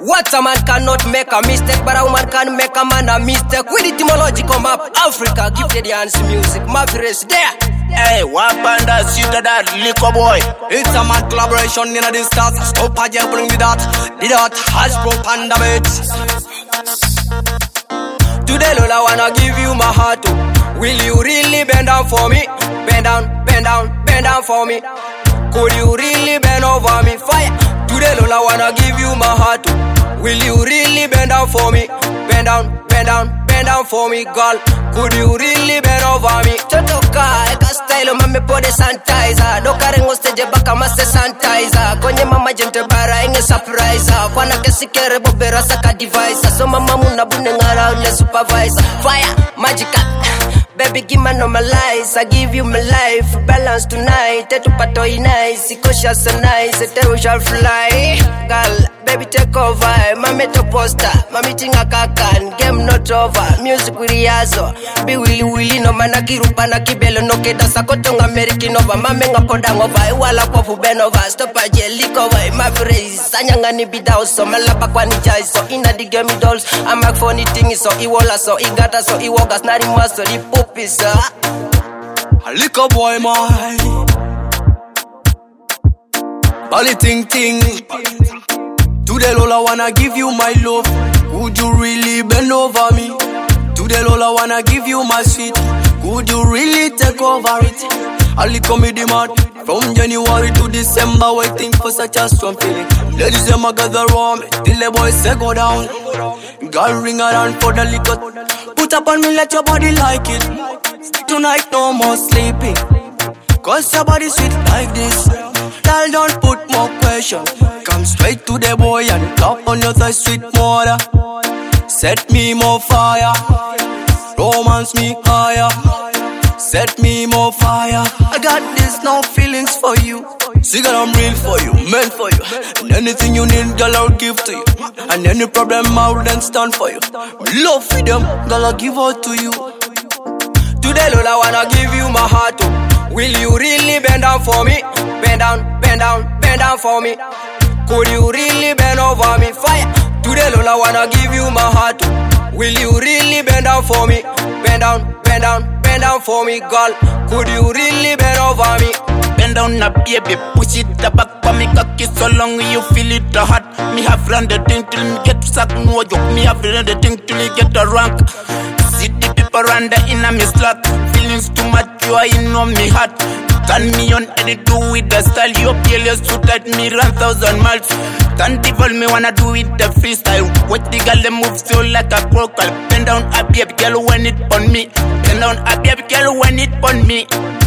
What a man cannot make a mistake, but a woman can make a man a mistake. With etymological map, Africa gifted the dance music. Mavericks there. Hey, Wapanda, Sita, that liquor boy. It's a mad collaboration in the start. Stop a jump bring the dot. The dot has Panda mate. Today, Lola, wanna give you my heart. Will you really bend down for me? Bend down, bend down, bend down for me. Could you really bend over me? Fire. Today, Lola, wanna give you my heart. Will you really bend down for me? Bend down, bend down, bend down for me, girl. Could you really bend over me? Totoka, eka style, mame pode sanitizer. Doka rengo stage baka master sanitizer. Konye mama jente bara inge surprise. Kwana kesikere bobera saka device. So mama muna bune ngara ule supervisor. Fire, magical. Baby, give me normalize. I give you my life. Balance tonight. Tetu patoi nice. Ikosha so nice. Teru shall fly. Girl, baby, take over. Mame to poster. Mami tinga kakan. Game not over. Music with riazo. Be willy no mana kirupa na kibelo no keda sakotonga American over. Mame nga podang over. Wala kwa fuben over. Stop a jelly cover. My phrase. Sanyanga ni bidao so. Malapa kwa ni jai so. Inna the game dolls. I'm back for anything so. Iwola so. Igata so. Iwogas. Nari maso. Ipo. A liquor boy, my Bally ting ting. Today, Lola, wanna give you my love. Could you really bend over me? Today, Lola, wanna give you my sweet. Could you really take over it? A liquor me demand. From January to December, waiting for such a strong feeling. Ladies, them a gather round me till the boys say go down. Girl, ring around for the liquor. Put up on me, let your body like it. Tonight, no more sleeping. Cause your body sweet like this. Girl, don't put more question. Come straight to the boy and drop on your thigh, sweet mother. Set me more fire. Romance me higher. Set me more fire. I got this, no feelings for you. Cigar, I'm real for you, meant for you. And anything you need, girl, I'll give to you. And any problem, I wouldn't stand for you. Love freedom, girl, I'll give all to you. Today, Lola, wanna give you my heart. Will you really bend down for me? Bend down, bend down, bend down for me. Could you really bend over me? Fire. Today, Lola, wanna give you my heart. Will you really bend down for me? Bend down, bend down, bend down for me, girl. Could you really bend over me? Bend down now, baby, push it back for me, cocky so long you feel it hot. Me have run the thing till me get sack, no joke. Me have run the thing till you get the rank. See the people run the inner me slack. Feelings too much, you are in on me heart. Turn me on and it do with the style. Your PLS so tight, me run 1,000 miles. Can't devil me wanna do it the freestyle. What the girl they move so like a crocodile. Bend down a baby girl when it on me. Bend down a baby girl when it on me.